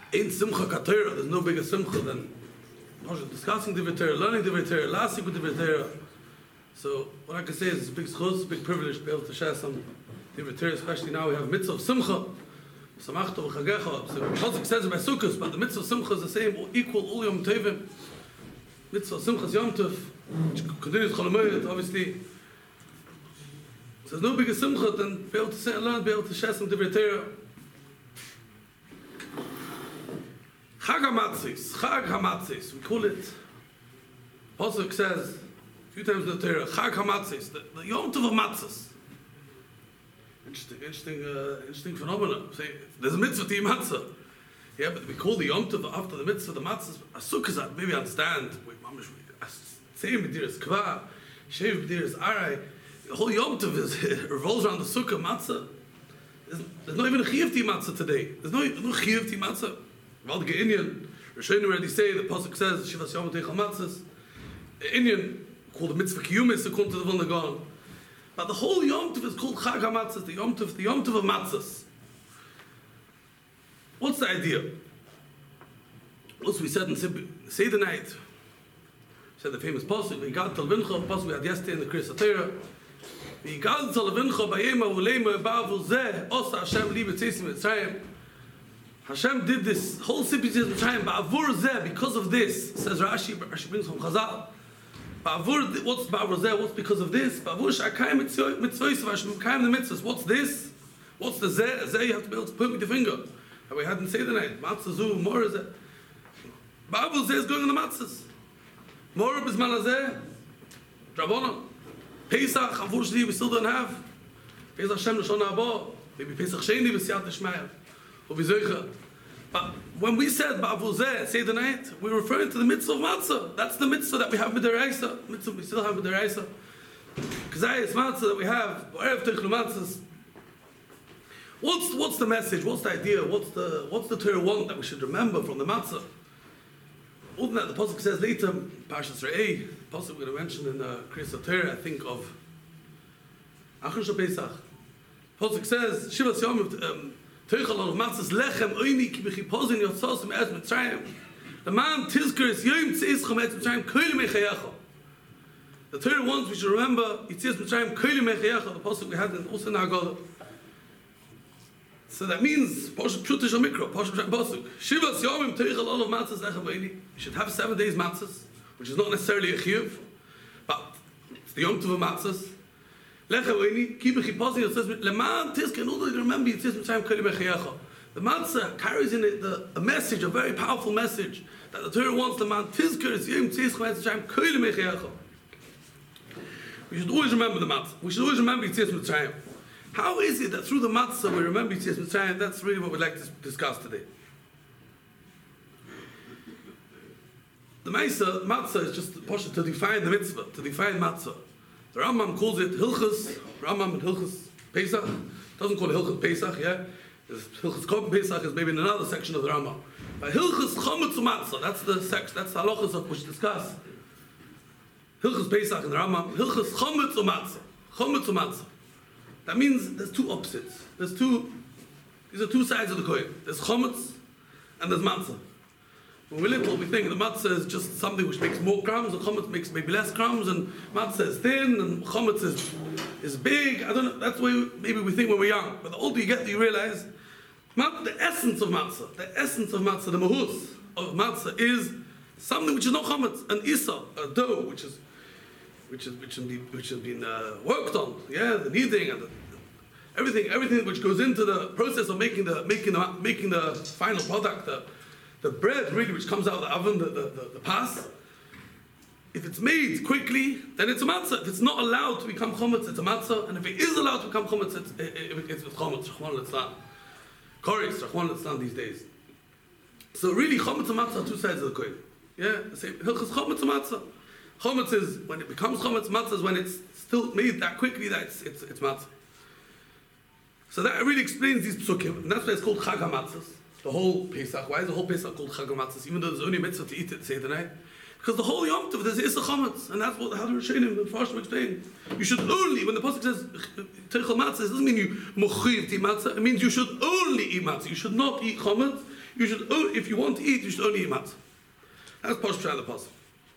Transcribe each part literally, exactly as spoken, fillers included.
in Simcha Katera, there's no bigger Simcha than discussing the Torah, learning the Torah, lasting with the Torah. So what I can say is it's a big schus, big privilege to be able to share some the Torah, especially now we have mitzvah of Simcha. Samachta v'chagecha. So Pasuk says in Sukkos, but the mitzvah of Simcha is the same, equal all Yom Tovim. Mitzvah of Simcha is Yom Tov, which continues Chol HaMoed, obviously. So there's no bigger Simcha than be able to sit and learn, be able to share some Divrei Torah. Chag HaMatzis, Chag HaMatzis, we call it. Pasuk says a few times in the Torah, Chag HaMatzis, the, the Yom Tov of Matzos. Interesting, interesting, uh, interesting phenomenon. Say, there's a mitzvah to eat matzah. Yeah, but we call the Yom Tov after the mitzvah, the matzahs, a sukkah, maybe understand. Wait, mamish, same b'diras kva, shev b'diras aray. The whole Yom Tov is, revolves around the sukkah, matzah. There's, there's not even a chiyuv to eat matzah today. There's no, no chiyuv to eat matzah. Well, the Indian, Rishonim already say, the Pasuk says, Shivas Yom Teichal Matzahs. The Indian, called the mitzvah kiyumis, according to the Vilna Gaon. But the whole Yom Tov is called Chag HaMatzos, the Yom Tov, the Yom Tov of Matzos. What's the idea? Also, we said in Seder night, we said the famous pasuk, we got Talvincha, pasuk we had yesterday in the Kriyas HaTorah. We got Talvincha bayema ulema ba'avu zeh osa Hashem li b'tzeisim Mitzrayim. Hashem did this whole sippitis Mitzrayim ba'avur zeh, because of this, says Rashi, Rashi brings from Chazal. Ba'avur, what's ba'avur zeh? What's because of this? Ba'avur sh'akayim mitzvahs v'ashmukayim the mitzvahs. What's this? What's the zeh? Zeh you have to be able to point with the finger. And we hadn't said the night. Matzah zu, more is it. Ba'avur zeh is going on the matzahs. More bisman zeh. Drabona. Pesach, unfortunately, we still don't have. Pesach Shem Lashon Haba. Maybe Pesach Sheni b'siyat Shmaya. Or b'zoicha. But when we said Ba'avur zeh, say the night, we're referring to the mitzvah of matzah. That's the mitzvah that we have with the Reisa. Mitzvah we still have with the Reisa. Kazayas matzah that we have. Erev Teichlu matzahs. What's what's the message? What's the idea? What's the what's the Torah want that we should remember from the matzah? Other than that, the pasuk says later, Parshas Re'eh, the pasuk we're going to mention in the Kriyas HaTorah, I think of Achar Shal Pesach. The pasuk says, Shivas Yom Teichal of matzahs lechem oini ki b'chipozin yotzos me'ez Mitzrayim. The man tizkers yom tzeischom me'ez Mitzrayim koili mechayecha. The Torah wants we should remember Yitzias Mitzrayim koili mechayecha. The pasuk we had in also in Haggadah. So that means Pasuk Pshutish al Mikra, Pasuk Pasuk. Shivas Yomim Teichal Olav Matzahs Lechem Oini. You should have seven days matzahs, which is not necessarily a chiyuv, but it's the Yom Tov of matzahs. Lechem Oini. Ki b'chipozin it says leman tizke in order to remember Yitzias Mitzrayim koili mechayecha. The matzah carries in it the, a message, a very powerful message that the Torah wants the man tizker is Yom Tzeischem Mitzrayim koili mechayecha. We should always remember the matzah. We should always remember Yitzias Mitzrayim. How is it that through the matzah we remember Yitzias Mitzrayim? That's really what we'd like to discuss today. The Maisa, matzah is just to define the mitzvah, to define matzah. The Rambam calls it Hilchas, Rambam and Hilchas Pesach. Doesn't call it Hilchas Pesach, yeah? Hilchas Korban Pesach is maybe in another section of the Rambam. But Hilchas Chometz Matzah, that's the section, that's the halachas of which we discuss. Hilchas Pesach in the Rambam, Hilchas Chometz Matzah, Chometz Matzah. That means there's two opposites. There's two, these are two sides of the coin. There's chometz and there's matzah. When we're little, we think the matzah is just something which makes more crumbs, and chometz makes maybe less crumbs, and matzah is thin, and chometz is, is big. I don't know, that's the way maybe we think when we're young. But the older you get, you realize the essence of matzah, the essence of matzah, the mahus of matzah is something which is not chometz, an isa, a dough, which is which is which has been which has been uh, worked on, yeah, the kneading and the, everything, everything which goes into the process of making the making the making the final product, the the bread really which comes out of the oven, the the, the, the pas. If it's made quickly, then it's a matzah. If it's not allowed to become chometz, it's a matzah. And if it is allowed to become chometz, it's it, it, it's chometz. Rachman litzlan, koris, Rachman litzlan these days. So really, chometz and matzah are two sides of the coin. Yeah, the same. Hilchas chometz and matzah. Chometz is when it becomes chometz. Matzah is when it's still made that quickly that it's it's, it's matzah. So that really explains these psukim, and that's why it's called Chag HaMatzos. The whole Pesach. Why is the whole Pesach called Chag HaMatzos? Even though there's only a mitzvah to eat it, say the night. Because the whole Yom Tov, there's Issa Chametz, and that's what how the Rishonim, the Farshim explain. You should only, when the Pasuk says Teichel Matzah, it doesn't mean you mochiv to eat matzah. It means you should only eat matzah. You should not eat Chametz. You should, if you want to eat, you should only eat matzah. That's Posh Pshat the Pasuk.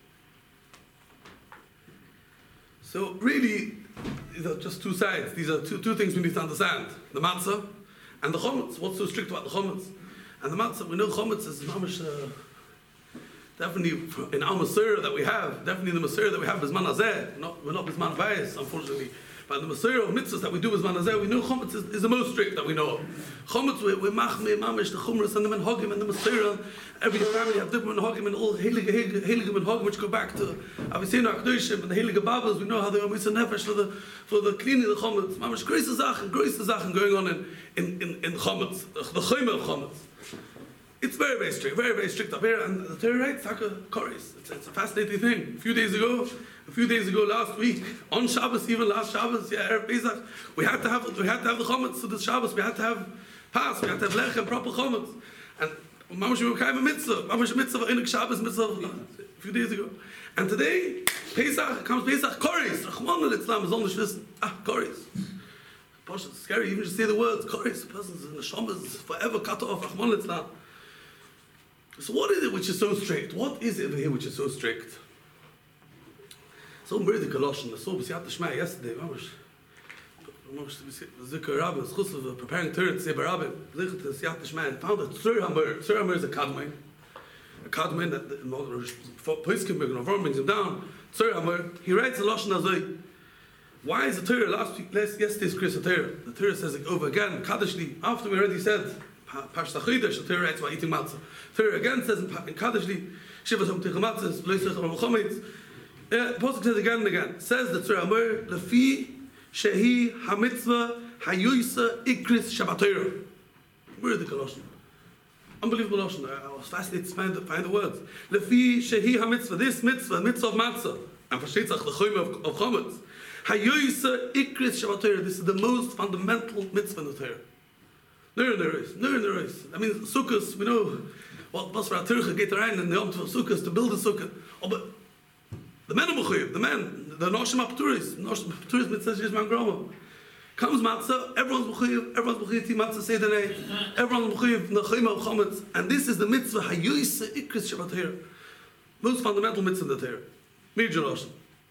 So really, these are just two sides. These are two two things we need to understand: the matzah and the Chametz. What's so strict about the Chametz? And the matzah, we know Chametz is mamish. Uh, Definitely in our Masorah that we have, definitely in the Masorah that we have Bizman Hazeh, not, we're not Bizman Bayis, unfortunately, but in the Masorah of mitzvahs that we do Bizman Hazeh, we know Chometz is, is the most strict that we know of. Chometz, we're, we're Machmeh, Mamish, the Chumras, and the Menhagim, and the Masorah. Every family have different Menhagim, and all Heilige, Heilige Menhagim, which go back to Avicenna HaKadoshim, and the Heilige Babas. We know how they are Mitzvah Nefesh for the, for the cleaning of the Chometz. Mamish, Größe Sachen, Größe Sachen going on in, in, in, in Chometz, the, the Chomer of Chometz. It's very, very strict, very, very strict up here, and the Torah writes Taka Koris. It's, it's a fascinating thing. A few days ago, a few days ago, last week, on Shabbos, even last Shabbos, yeah, Erev Pesach, we had to have, we had to have the Chometz. So this Shabbos, we had to have Pas, we had to have Lechem, proper Chometz, and Mamash we were kind of a mitzvah, Mamash mitzvah, Einik Shabbos mitzvah, a few days ago, and today Pesach comes Pesach Koris. Rachmana litzlan is only wissen. Ah, Koris. Posh, it's scary. Even just say the words Koris. The person's in the Shabbos is forever cut off. Rachmana litzlan. So what is it which is so strict? What is it over here which is so strict? So we're the Colossians. So we had the Shema yesterday. Mamash, Mamash, Zikr Rabbi, Schus of preparing Torah to say Rabbi, Zikr to Siyat the Shema, and found that Tzur Hamur, Tzur Hamur is a Kadmon, a Kadmon that the Poiskim Novon brings him down. Tzur Hamur, he writes a Lashon Azoi. Why is the Torah last week? Yesterday's Kriyas Torah. The Torah says it over again. Kadishli. After we already said. Parshas Chodesh, the Torah writes about eating matzah. Torah again says in Kadishli, Shivas Hom Teichel Matzah, Loisech Hom Chometz. The Pasuk says again and again. Says the Torah Amor, Lefi Shehi HaMitzvah Hayuisa Ikris Shabbat Torah. Where are the Colossians? Unbelievable Lashon. I was fascinated to find the, find the words. Lefi Shehi HaMitzvah, this mitzvah, mitzvah of matzah, and Vashetzach the Choyme of, of Chometz. Hayuisa Ikris Shabbat Torah. This is the most fundamental mitzvah in the Torah. No, there is. No, there is. I mean, sukkahs, we know what Basra Turcha get around in the Yom Tov sukkahs to build a sukkah. Oh, but the men are Mechuyev, the men, the Noshim Apturis, Noshim Apturis mitzvah is man groma. Comes matzah, everyone's Mechuyev, everyone's Mechuyev, ti matzah say the name, everyone's Mechuyev, the Chayma of Chometz, and this is the mitzvah, Hayuisa Ikris Shabbat Torah. Most fundamental mitzvah in the Torah. Major Noshim.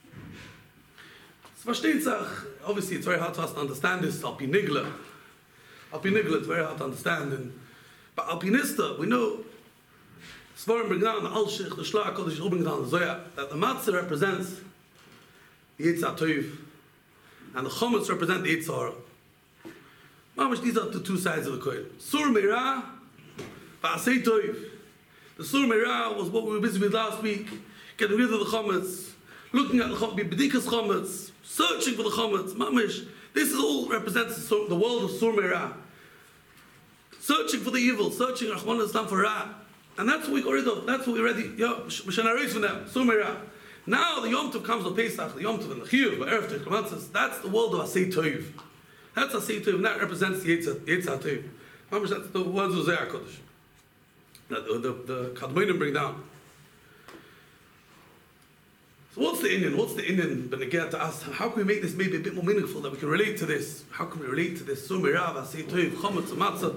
So, Vashtetzach, obviously it's very hard for us to understand this, Al Pi Nigla. Al Pi Nigla, it's very hard to understand. And, but Al Pi Nista, we know, Svarim bring down the Al Shich, the Shlach, Kodesh, bring down the Zoya, that the Matzah represents the Yitzhak Toiv, and the Chometz represent the Yitzhak. Mamash, these are the two sides of the coin. Sur Meirah, V'asei Toiv. The Sur Meirah was what we were busy with last week, getting rid of the Chometz, looking at the Chometz, B'dikas Chometz, searching for the Chometz. Mamash, this is all represents the world of Sur Meirah. Searching for the evil, searching Rahman Islam for Ra. And that's what we got rid of. That's what we already, yeah, Mishana Reis from them, Sur Meirah. Now the Yom Tov comes on Pesach, the Yom Tov and the Chiyuv, the Erev Tov, Kamatzas. That's the world of Asei Toiv. That's Asei Toiv, and that represents the Yitzhak Toiv. Mamash, that's the words of Zohar Kodesh. That the, the, the Kadmonim bring down. So what's the Indian? What's the Indian? But again, to ask, how can we make this maybe a bit more meaningful, that we can relate to this? How can we relate to this? Sur Meirah, Asei Toiv, Chometz, Matzah.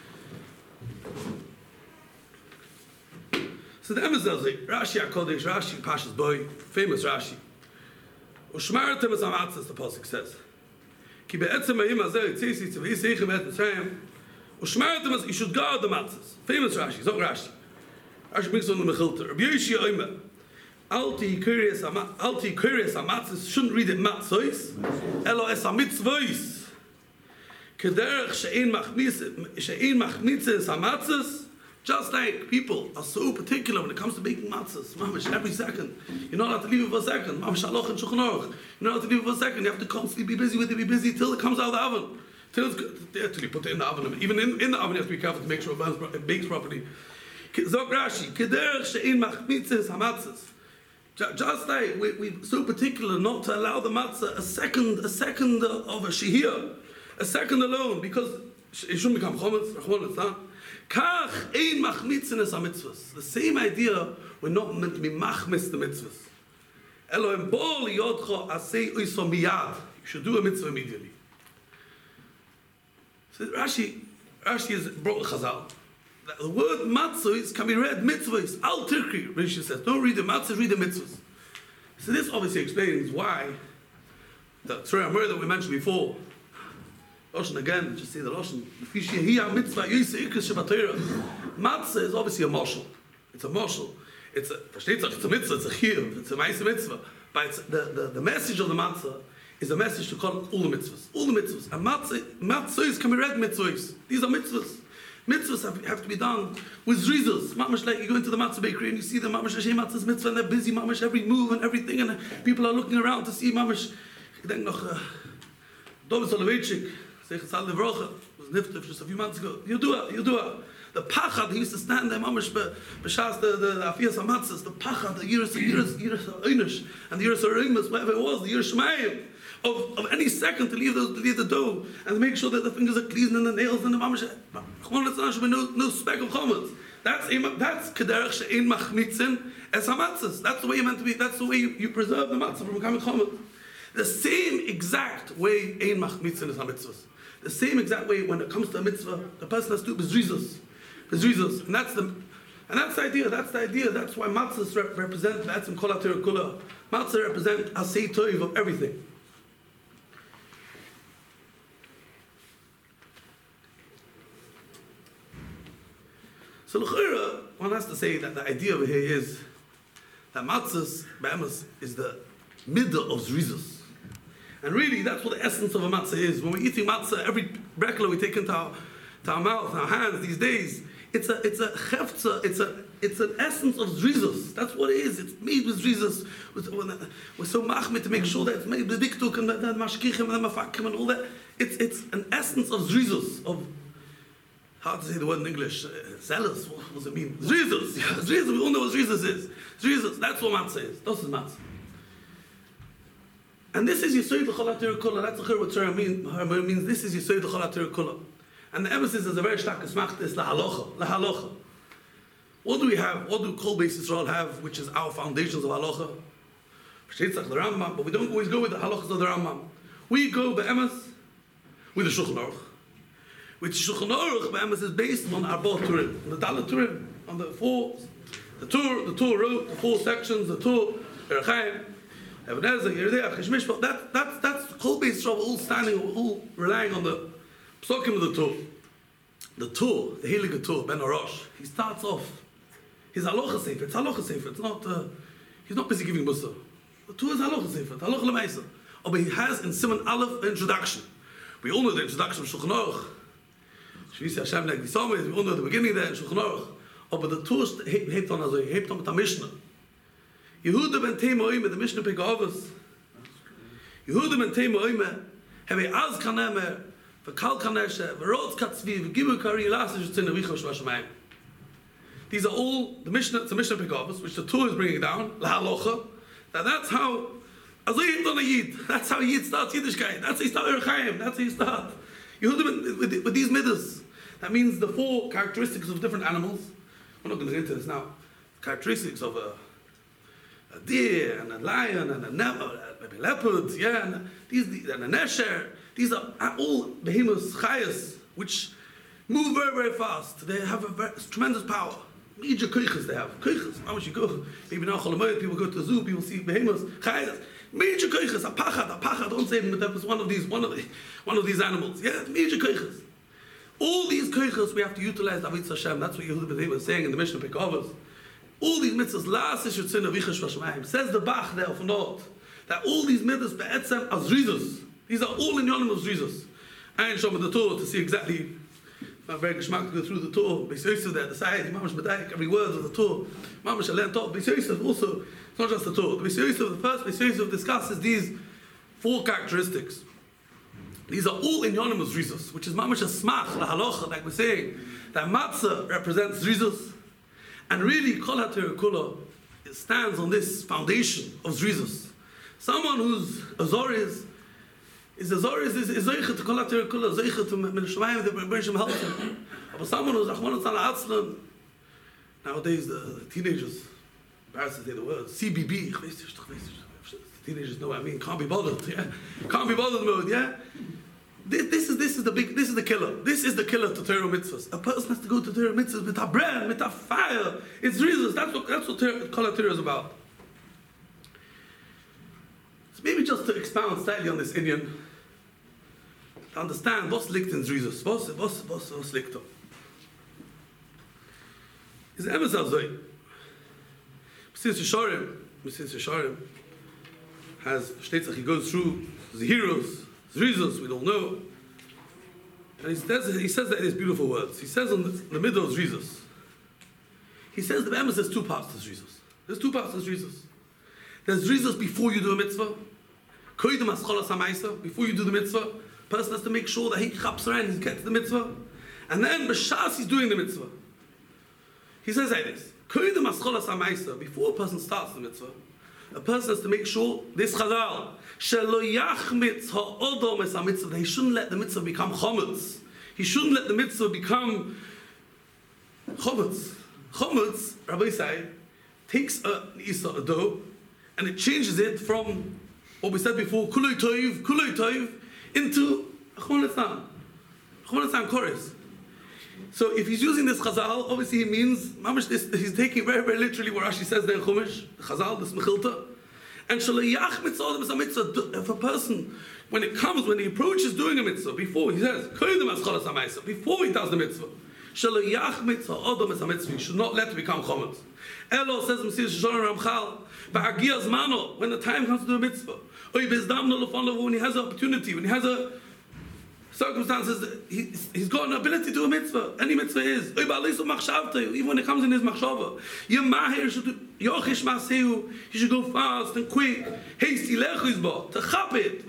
So the Emes say, Rashi HaKodesh, Rashi Pasha's boy, famous Rashi. Ushmartem es amatzes, the Pasuk says. Ki be'etzem ha'im hazeh, tzisi tzivei seichem et Mitzrayim. Ushmartem es, you should guard the matzes. Famous Rashi, Zog Rashi. Rashi brings on the Mechilter. Rabbi Yoshi Oimer. Alti curious amatzes, shouldn't read it matzos. Elo es hamitzvos. Kederech she'ein machmitzes hamatzes. Just like people are so particular when it comes to making matzahs, mamash, every second. You're not allowed to leave it for a second. Mamash, aloch and Shulchan Aruch. You're not allowed to leave it for a second. You have to constantly be busy with it, be busy till it comes out of the oven. Till, it's, till you put it in the oven. Even in, in the oven, you have to be careful to make sure it, burns, it bakes properly. Zog Rashi, kederech she'ein machmitzes hamatzahs. Just like we, we're so particular not to allow the matzah a second, a second of a shehiyah, a second alone, because it shouldn't become chometz, Rahman al-Islam. Kach ein machmitzin es ha-mitzvahs. The same idea, we're not meant to be machmis the mitzvahs. Elohim bo liyodcha asei oiso miyad. You should do a mitzvah immediately. So Rashi, Rashi is brought Chazal. The word matzahs can be read mitzvahs. Al tirkri, Rashi says. Don't read the matzahs, read the mitzvahs. So this obviously explains why the Tzorah Amur that we mentioned before, Loshen again, just say the Loshen. Matzah is obviously a marshal. It's a marshal. It's a, it's a mitzvah, it's a chiyuv, it's a ma'aseh mitzvah. But it's, the, the, the message of the matzah is a message to call all the mitzvahs. All the mitzvahs. And matzah, matzahs can be read mitzvahs. These are mitzvahs. Mitzvahs have, have to be done with zrizos. Mamash, like you go into the matzah bakery and you see the mamash Hashem matzah's mitzvah and they're busy, mamash, every move and everything, and people are looking around to see mamash. I think noch, Dovid Soloveitchik, Seichas Al Levrocha, was nifted just a few months ago. You do it, you do it. The pachad, he used to stand there, mamash, b'shas the the afiyas hamatzas, the pachad, the yiras, yiras, yiras oynish, and the yiras orimus, whatever it was, the yiras shemayim, of, of any second to leave the, to leave the dough and to make sure that the fingers are clean and the nails and the mamash, no, no speck of chometz. That's that's kederach she'ein machmitzin es hamatzas. That's the way you're meant to be. That's the way you, you preserve the matzah from becoming chometz. The same exact way ein machmitzin es hamitzvahs. The same exact way when it comes to a mitzvah, the person has to do bezrizos. Bezrizos. And that's the and that's the idea, that's the idea. That's why matzahs rep- represent ba'atzim kol ha'torah kula. Matzah represent asay toiv of everything. So l'chira, one has to say that the idea over here is that matzahs, ba'emes, is the middle of zrizos. And really, that's what the essence of a matzah is. When we're eating matzah, every brekla we take into our, to our mouth, our hands these days, it's a it's a chefza, it's a it's an essence of zrizos. That's what it is. It's made with zrizos. We're so machmit to make sure that it's made with diktuk and the mashkichim and the mafakim and all that. It's it's an essence of zrizos, of hard to say the word in English. Uh, zealous. What does it mean? Zrizos. Yeah, zrizos. We all know what zrizos is. Zrizos. That's what matzah is. Das is matzah. And this is Yesod l'chol ha'torah kula. That's what Tzorah means. means this is Yesod l'chol ha'torah kula. And the emphasis is a very stark smachta is lahalocha. Lahalocha. What do we have? What do Kol Beis Yisrael have, which is our foundations of halacha? Sheitzach the Rambam, but we don't always go with the halachas of the Rambam. We go be'emes with the Shulchan Aruch. Which Shulchan Aruch be'emes is based on Arba Turim, on the Dalet Turim, on the four, the Tur, the Tur wrote the four sections, the Tur, Erechaim. That, that's that's Kol Beis Yisrael all standing, all relying on the Psokim of the Torah. The Torah, the Heilige Torah, Ben Arash. He starts off his halacha sefer. It's halacha sefer. It's not. Uh, he's not busy giving mussar. The Torah is halacha sefer. It's halacha lemaisa. Oh, but he has in Siman Aleph the introduction. We all know the introduction of Shulchan Aruch. Shvisi Hashem Leg Disamid. We all know the beginning there in Shulchan Aruch. Oh, but the Torah hebt on as a hebt on with the Mishnah. Yehuda ben Teimoime, the Mishnah Pekavos. Yehuda ben Teimoime, have a az kanemer, v'kal kaneshe, v'rotz katzvi, v'gibu kari yilasish tzina vichosh v'ashamayim. These are all the Mishnah, it's a Mishnah Pekavos, which the Torah is bringing down, lahalocha, that that's how, as a yid on a yid, that's how yid starts Yiddishkeit, that's how you start Erechaim, that's how you start. Yehuda ben, with, with these midas, that means the four characteristics of different animals. We're not going to get into this now. Characteristics of a a deer and a lion and a ne- maybe leopard, yeah, and these and a nesher. These are all behemoths, chayas, which move very, very fast. They have a very, tremendous power. Major koiches they have. Koiches. How much you go? Maybe now Cholamoyed, people go to the zoo, people see behemoths, chayas. Major koiches. A pachad, a pachad. Don't say that was one of these, one of the, one of these animals. Yeah, major koiches. All these koiches we have to utilize David Hashem. That's what Yehuda ben Teimoime was saying in the Mishnah Pekavos. All these mitzvahs, la'as yishutzina vichash v'shamayim. Says the Bach there of Nord, that all these mitzvahs be'etzem as zrizos. These are all in yonim of zrizos. I ain't showing the Torah to see exactly. I'm very geschmack to go through the Torah. Beis Yosef there at the side, Mamash B'daik, every word of the Torah. Mamash Alen Torah. Beis Yosef also, it's not just the Torah. Beis Yosef, the first Beis Yosef discusses these four characteristics. These are all in yonim of zrizos, which is Mamash a smach, la halacha, like we're saying, that matzah represents zrizos. And really, Kol HaTorah Kula stands on this foundation of zrizos. Someone whose azor is, Is the Zohar is is Zeicha to Kolatir Kula, Zeicha to Min Shemaim, the Bereshim helps him. But someone who's Rahman Tzala Atzlan, nowadays the teenagers, embarrassed to say the word, C B B, teenagers know what I mean, can't be bothered, yeah? Can't be bothered mode, yeah? This, this is this is the big this is the killer. This is the killer to Torah mitzvahs. A person has to go to Torah mitzvahs with a bread, with a fire. It's reasons. That's what that's what Kol Torah is about. So maybe just to expound slightly on this Indian, to understand what's licht in Jesus, what's what's what's what's licht. Is ever so so. Since Yesharim, since Yesharim has states that he goes through the heroes. Zrizos, we don't know. And he says, he says that in his beautiful words. He says in the, in the middle of Zrizos, he says the Emes has two parts to Zrizos. There's two parts to Zrizos. There's Zrizos before you do a mitzvah. Koydem hascholas ha'maisa, before you do the mitzvah. Person has to make sure that he chaps around, he gets the mitzvah. And then b'shas he's doing the mitzvah. He says like this, Koydem hascholas ha'maisa, before a person starts the mitzvah, a person has to make sure, this chazal, shelo yachmitz ha'odom es ha'mitzvah, he shouldn't let the mitzvah become chometz. He shouldn't let the mitzvah become chometz. Chometz, Rabbi say, takes a isa, a dough, and it changes it from what we said before, kuloi toiv, kuloi toiv, into chon letzam. Chon letzam chorus. So if he's using this chazal, obviously he means, mamish, this, he's taking very, very literally what Rashi says there in Chumash, the chazal, this mechilta. And shalayach mitzvah is a mitzvah. If a person, when it comes, when he approaches doing a mitzvah, before he says, before he does the mitzvah, shalayach mitzvah adam is a mitzvah. He should not let it become chometz. Elo says Mesilas Yesharim Ramchal, ba'agiyaz mano, when the time comes to do a mitzvah, or when he has an opportunity, when he has a circumstances, he, he's got an ability to do a mitzvah. Any mitzvah is. Even when it comes in his machshava. He should go fast and quick. Hasty lechizba. To chap it.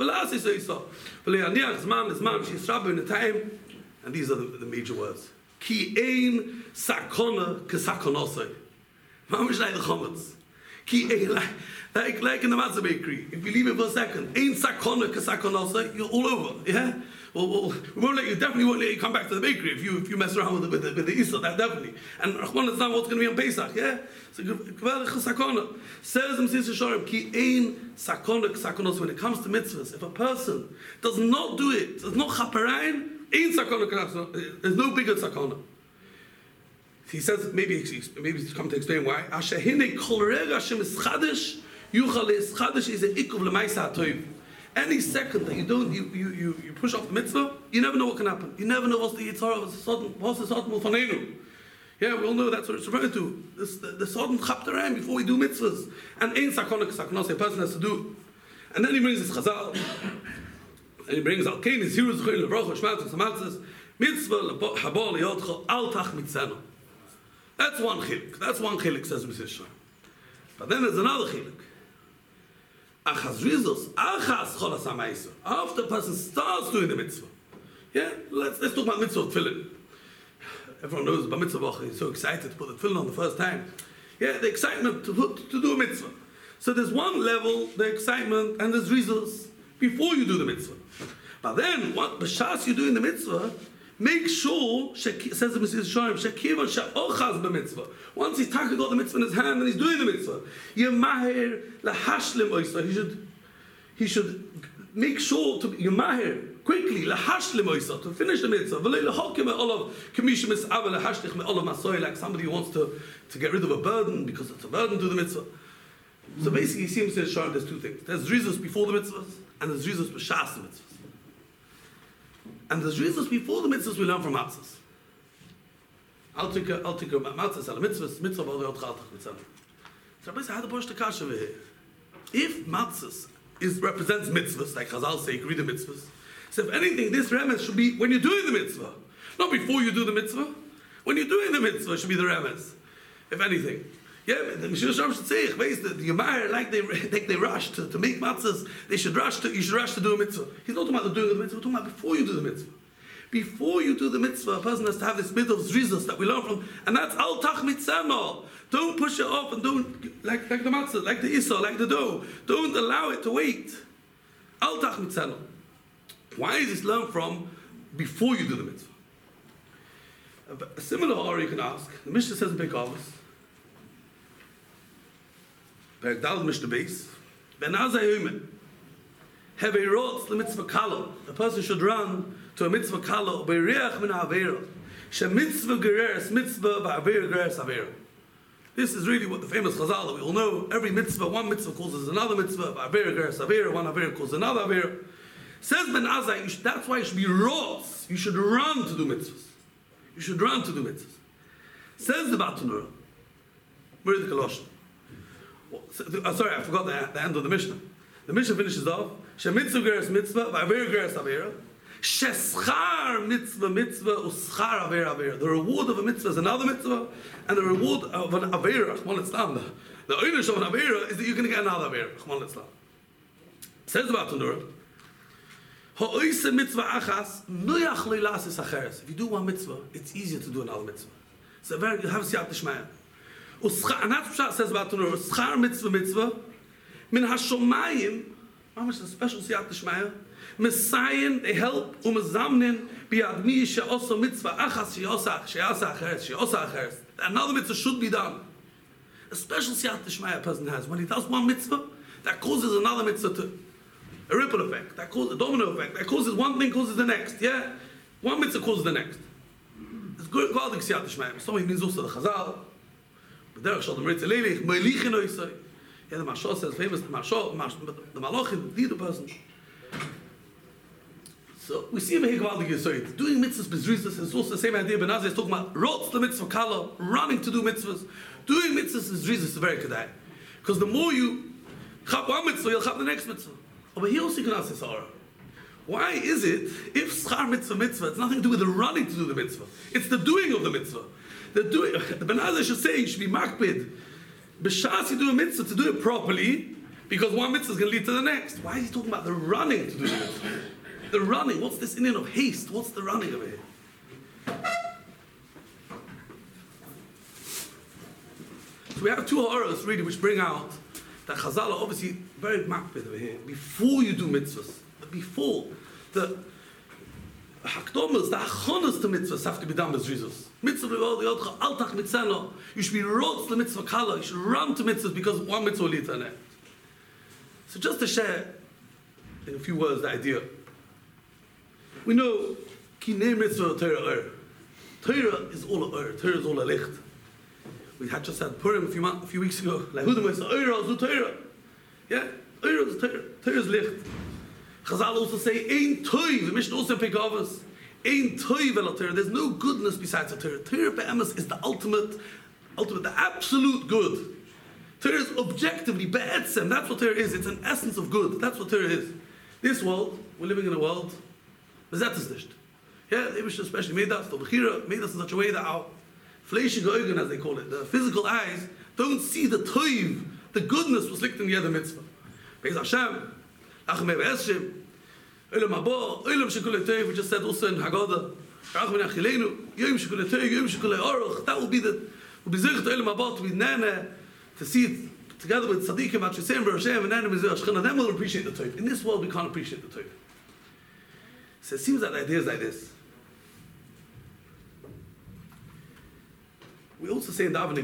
In the time. And these are the, the major words. Ki ein sakona kesakonosai. Mamish like the chometz. Ki ein, like, like, like in the matzah bakery. If you leave it for a second. Ein sakona kesakonosai. You're all over. Yeah? Well, well, we won't let you, definitely won't let you come back to the bakery if you if you mess around with the, with the, with the Isa, that definitely. And Rahman is not what's going to be on Pesach, yeah? So, sakona. Says Mesilas Yesharim, ki ein sakona k'sakonos. When it comes to mitzvahs, if a person does not do it, does not chaparain, ein sakona k'sakonos. There's no bigger sakona. He says, maybe maybe he's come to explain why. Ashahine kol rega Hashem is chadash, yuchal is chadash is a ikuv l'maisa ha'toiv. Any second that you don't, you, you, you, you push off the mitzvah, you never know what can happen. You never know what's the yitzhara, what's the sodom ufanenu. Yeah, we all know that's what it's referred to. This, the, the sodom chaptaram before we do mitzvahs. And ein sakona k'sakonos, a person has to do. And then he brings his chazal, and he brings al-kain, his heroes, l'brocha, shmatzah, samatzah, mitzvah, habol, yodcha, al tach mitzeno. That's one chilik. That's one chilik, says Mesilas Yesharim. But then there's another chilik. After a person starts doing the mitzvah, yeah, let's let's talk about mitzvah tefillin. Everyone knows about mitzvah. He's so excited to put the tefillin on the first time. Yeah, the excitement to put, to do a mitzvah. So there's one level, the excitement, and there's results before you do the mitzvah. But then, what b'shas you doing the mitzvah, make sure, says the Mesilas Yesharim, shekiva she'ochaz b'mitzvah. Once he's got the mitzvah in his hand and he's doing the mitzvah, yemahir lahashlim oisa. He should, he should make sure to yemahir quickly lahashlim oisa, to finish the mitzvah. V'lei lehokim me'olav k'misha mis'ava lahashlich me'olav masoy, like somebody who wants to, to get rid of a burden because it's a burden to the mitzvah. So basically, he seems to show there's two things. There's rizos before the mitzvahs and there's rizos b'shas the mitzvahs. And there's reasons before the mitzvahs we learn from matzahs. I'll take a, I'll take a matzahs, a mitzvahs, mitzvah, but I'll chaltach mitzvah. So Rabbi said, how to push the kasha over here? If matzahs is, represents mitzvahs, like Chazal say, read the mitzvahs, so if anything, this remez should be when you're doing the mitzvah. Not before you do the mitzvah. When you're doing the mitzvah, it should be the remez. If anything. Yeah, the Mesilas Yesharim should say, the, the Yemar, like they, like they rush to, to make matzahs, they should rush to, you should rush to do a mitzvah. He's not talking about the doing of the mitzvah, he's talking about before you do the mitzvah. Before you do the mitzvah, a person has to have this mitzvah of zrizos that we learn from, and that's al tach mitzvah. Don't push it off and don't, like, like the matzah, like the isa, like the dough. Don't allow it to wait. Al tach mitzvah. Why is this learned from before you do the mitzvah? A, a similar order you can ask. The Mishnah says in Pekavos, Perek Daled Mishnah Beis, Ben Azai Yumen, have a rot the mitzvah kala. A person should run to a mitzvah kala be'reach min ha'avera. She mitzvah gereres mitzvah ba'avera gereres avera. This is really what the famous Chazal that we all know. Every mitzvah, one mitzvah causes another mitzvah. Ba'avera gereres avera, one avera causes another avera. Says Ben Azai, should, that's why you should be rot. You should run to do mitzvahs. You should run to do mitzvahs. Says the Batanura, where is the Colossian? Oh, sorry, I forgot the, the end of the Mishnah. The Mishnah finishes off. She mitzvah gereres mitzvah, v'avera gereres avera. She schar mitzvah mitzvah, uschar avera avera. The reward of a mitzvah is another mitzvah, and the reward of an avera, Chmon Litzlan, the, the ownership of an avera is that you're going to get another avera, Chmon Litzlan. Says about Tanura, ha'oise mitzvah achas, noyach lo ilasis acheres. If you do one mitzvah, it's easier to do another mitzvah. So very, you have siyat d'shmaya. And that's what says about Tanura, schar mitzvah mitzvah, min hashomayim, how much is a special siyat d'shmaya? Messiah, they help, umazamnin, biad mi she'oso mitzvah achas she'osa she'osa acheres she'osa acheres. Another mitzvah should be done. A special siyat d'shmaya a person has when he does one mitzvah that causes another mitzvah to a ripple effect, that causes a domino effect, that causes one thing causes the next. Yeah, one mitzvah causes the next. It's good. God siyat d'shmaya. So he means also the Chazal. B'derech shel Meritz Leilich Melichin Oisai. Yeah, the Mashal says famous the Mashal, the Malachim lead the person. So we see a very gewaltige Yisoid. Doing mitzvahs bezrizas is also the same idea. Ben Azai is talking about rotz the mitzvah kala, running to do mitzvahs. Doing mitzvahs bezrizas is very kedai. Because the more you chap one mitzvah, you'll chap the next mitzvah. But here also you can ask this Sarah. Why is it, if schar mitzvah mitzvah, it's nothing to do with the running to do the mitzvah. It's the doing of the mitzvah. The doing, the Ben Azai should say, you should be makpid. B'shas you do a mitzvah to do it properly, because one mitzvah is going to lead to the next. Why is he talking about the running to do the mitzvah? The running, what's this Indian of haste? What's the running over here? So we have two horrors really which bring out that Chazal are obviously very makpid over here. Before you do mitzvahs, before the hakdomas, the achonas to mitzvahs have to be done with Jesus. Mitzvah altach mitzvah. You should be rotz the mitzvah kala. You should run to mitzvahs because one mitzvah will lead to another. So just to share in a few words the idea. We know ki nei mitzvah Torah ur. Torah is all a ur. Torah is all a licht. We had just had Purim a few months, a few weeks ago. Like who the most ur is Torah. Yeah, ur is Torah. Torah is licht. Chazal also say ein toiv. The Mishnah also pick of us. Ein toiv el Torah. There's no goodness besides the Torah. Torah be'emes is the ultimate, ultimate, the absolute good. Torah is objectively be'etzem. That's what Torah is. It's an essence of good. That's what Torah is. This world, we're living in a world. That is nicht. Yeah, the Eibishter especially made us, the Bechira made us in such a way that our fleishige Augen, as they call it, the physical eyes, don't see the toiv, the goodness was linked in the other mitzvah. Be'ez Hashem, Lachem Eiveshem, Olam Haba, Olam Shekulei Toiv, we just said also in Haggadah, Rachman Achilenu, Yom Shekulei Toiv, Yom Shekulei Aruch, that will be the, will be Zirch Olam Haba, to be Nana, to see it together with Tzadikim, Atrisem, Berashem, and Nana Mizrah Shechina, then we'll appreciate the Toiv. In this world, we can't appreciate the Toiv. So it seems that the idea is like this. We also say in davening,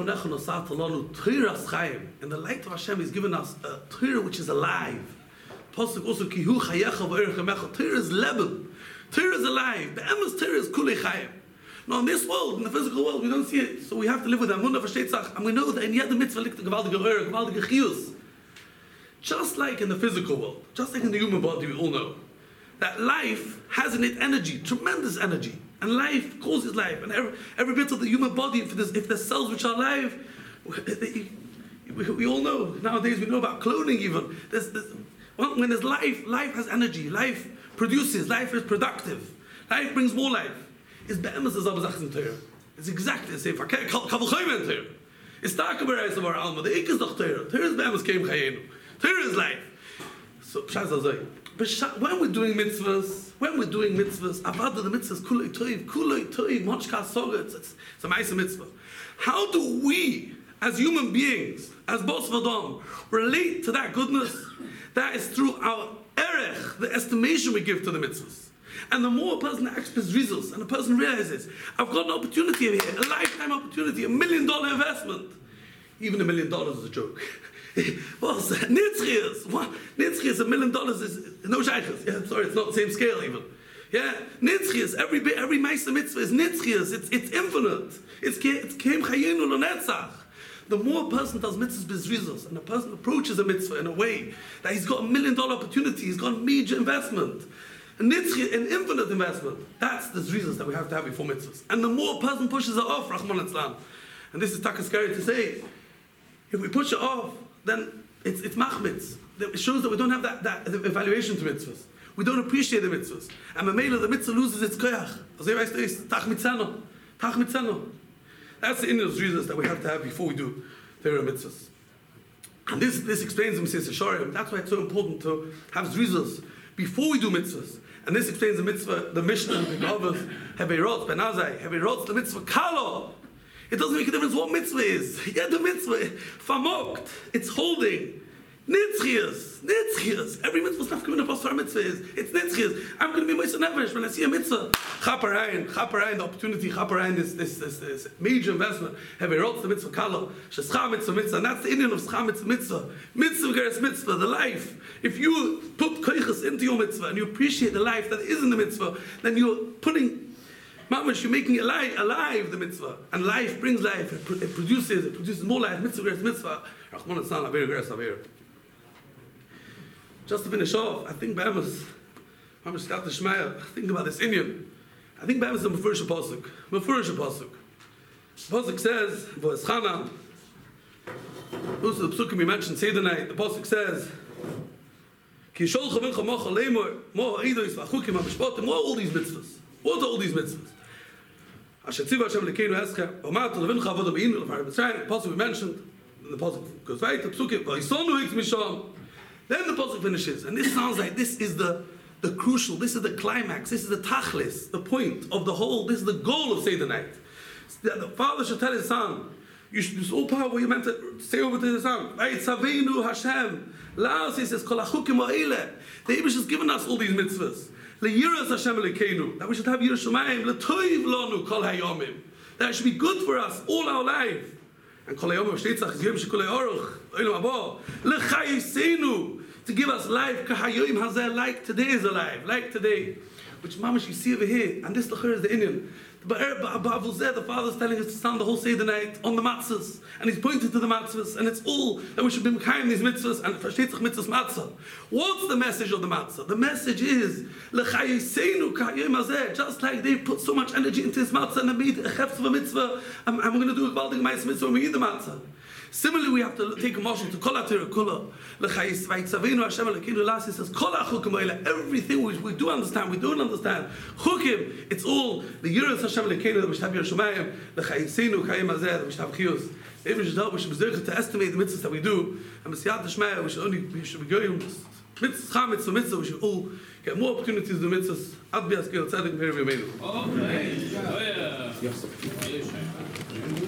in the light of Hashem, He's given us a Torah which is alive. Pasuk also, Torah is leben. Torah is alive. The emes Torah is kulei chayim. Now in this world, in the physical world, we don't see it. So we have to live with Amunah v'shteitzach, and we know that in yeder mitzvah liegt a gewaltige Ur, gewaltige chiyus. Just like in the physical world, just like in the human body, we all know that life has in it energy, tremendous energy. And life causes life. And every, every bit of the human body, if there's, if there's cells which are alive, they, we, we all know. Nowadays we know about cloning even. There's, there's, when there's life, life has energy. Life produces. Life is productive. Life brings more life. It's be'emes as Abba in Torah. It's exactly the same. Kavuchayim in Torah. It's Takabarais of our Alma. The Ik is doch Torah. Torah is be'emes keim chayenu. Torah is life. So, Pshaz Azay. When we're doing mitzvahs, when we're doing mitzvahs, Avada the mitzvahs, kulei toiv, kulei toiv, mochka soga, it's, it's a ma'aseh mitzvah. How do we, as human beings, as Bos Vadam, relate to that goodness? That is through our erech, the estimation we give to the mitzvahs. And the more a person acts with results, and a person realizes, I've got an opportunity here, a lifetime opportunity, a million dollar investment. Even a million dollars is a joke. What's that? Nitzchias. What? Nitzchias, a million dollars is no shaykhs. Yeah, sorry, it's not the same scale even. Yeah, Nitzchias, every bit, every Meister mitzvah is Nitzchias. It's it's infinite. It's it's Kem Chayenu L'Netzach. The more a person does mitzvahs bezrizos, and a person approaches a mitzvah in a way that he's got a million dollar opportunity, he's got a major investment, a nitzchi, an infinite investment. That's the zrizos that we have to have before mitzvahs. And the more a person pushes it off, Rahman Islam, and this is taka scary to say, if we push it off, then it's it's machmitz. It shows that we don't have that, that evaluation to mitzvahs. We don't appreciate the mitzvahs. And Mamela, the mitzvah loses its koyach. Also, weißt du, ist tach mitzano. Tach mitzano. That's the inner zrizos that we have to have before we do Torah mitzvahs. And this this explains the Mesilas Yesharim. That's why it's so important to have zrizos before we do mitzvahs. And this explains the mitzvah, the Mishnah, the Gavos, Hebeirot, Ben Azai, Hebeirot, the mitzvah Kalo. It doesn't make a difference what mitzvah is. Yeah, the mitzvah, Famokt, it's holding. Nitzchias, Nitzchias. Every mitzvah stuff coming up after a mitzvah is, it's Nitzchias. I'm going to be Moishe Nefesh when I see a mitzvah. Chaparayin, Chaparayin, the opportunity, Chaparayin, this, this, this, this major investment. Hebeirot, the mitzvah Kalo, Shescha mitzvah mitzvah, and that's the Indian of Scha mitzvah mitzvah. Mitzvah geres mitzvah, the life. If you put koiches into your mitzvah and you appreciate the life that is in the mitzvah, then you're putting Mamash, you're making it alive, alive, the mitzvah. And life brings life. It, it produces, it produces more life. Mitzvah geres mitzvah. Rahman Islam, Aver geres Aver. Just to finish off, I think B'emes, Mamash Skat Shmaya, think about this Indian. I think B'emes is a Mefurish Pasuk. Mefurish Pasuk. The Pasuk says, V'eschana, those are the Psukim we mentioned, Seder night. The Pasuk says, Ki yisholcha mincha mocha leimor, mo ha'idois v'achukim ha'mishpatim, what are all these mitzvahs? What are all these mitzvahs? Asher tziva Hashem lekeinu eschem, v'amatu levincha avoda be'inu l'fari Mitzrayim, the Pasuk we mentioned, and the Pasuk goes right, the Psukim, v'yisonu hikz misham. Then the Pasuk finishes, and this sounds like this is the, the crucial, this is the climax, this is the tachlis, the point of the whole, this is the goal of Seder night. The, the father should tell his son, you should use all power what you meant to say over to his son. V'yitzavenu Hashem, Laos, he says, kol hachukim ha'ileh. The Eibush has given us all these mitzvahs. Le'yiras Hashem lekeinu, that we should have Yiras Shamayim, le'toiv lanu kol hayomim. That it should be good for us all our life. And kol hayomim shleitzach is yom shekol hayoruch, oilam haba, le'chayisenu, to give us life, kahayoim hazeh, like today is alive, like today. Which mamash you see over here, and this l'chur is the Indian. But the father is telling us to stand the whole Seder night on the matzahs, and he's pointing to the matzahs, and it's all that we should be mekayim these mitzvahs and versteht sich mitzvahs matzah. What's the message of the matzah? The message is l'chayisenu k'hayim hazeh. Just like they put so much energy into this matzah and they made a chefs of a mitzvah, and, and we're going to do a gvaldig ma'is mitzvah when we eat the matzah. Similarly, we have to take a marshal to kol ha'torah kula. L'chayis v'yitzavenu Hashem lekeinu lasi says kol ha'chukim ha'ileh. Everything we, we do understand, we don't understand. Chukim, it's all the Yiras Hashem lekeinu that we should have Yiras Shamayim. L'chayisenu k'hayim hazeh that we should have chiyus. Maybe we should help. We should be zircha to estimate the mitzvahs that we do. And B'siyat Shmaya, we should only we should be going mitzvah mitzvah mitzvah. We should all get more opportunities to do mitzvahs. Ad bi'askel tzedek v'her v'yameinu. Okay. Oh yeah.